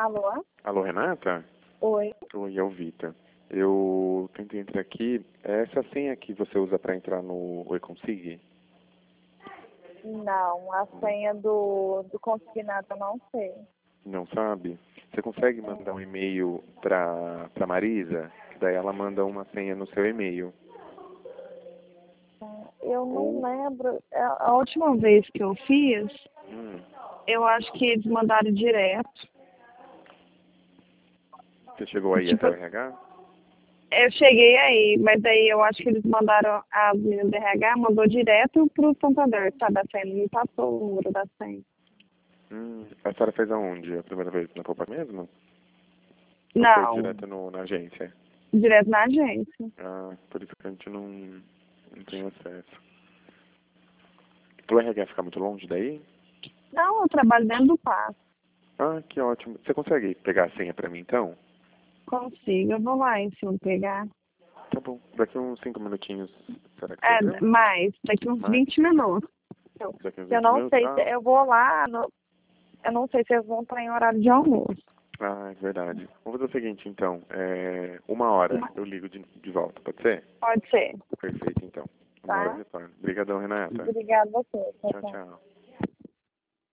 Alô? Alô, Renata? Oi. Oi, é o Vitor. Eu tentei entrar aqui. É essa senha que você usa para entrar no Oi Consig? Não, a senha do consignado eu não sei. Não sabe? Você consegue mandar um e-mail para Marisa? Que daí ela manda uma senha no seu e-mail. Eu não Ou... lembro. A última vez que eu fiz, Hum, eu acho que eles mandaram direto. você chegou aí Tipo, até o RH? eu cheguei aí, mas daí eu acho que eles mandaram, a menina do RH mandou direto pro computador, sabe? A senha, não me passou o número da senha. A senhora fez aonde? A primeira vez na Copa mesmo? Ou foi Não, direto na agência? direto na agência. Ah, por isso que a gente não tem acesso. O RH fica muito longe daí? Não, eu trabalho dentro do passo. Ah, que ótimo. Você consegue pegar a senha para mim então? Consigo, eu vou lá em cima pegar. Tá bom. Daqui uns 5 minutinhos, será que você vê? Mais, daqui uns Mais? 20 minutos. Daqui uns Eu 20 não minutos? sei se eu vou lá, eu não sei se eles vão estar em horário de almoço. É verdade. Vamos fazer o seguinte, então. 1 hora eu ligo de volta, pode ser? Pode ser, Perfeito, então. 1 hora eu tá? retorno. Obrigadão, Renata. Obrigada a você. Tchau, Tchau, tchau. tchau.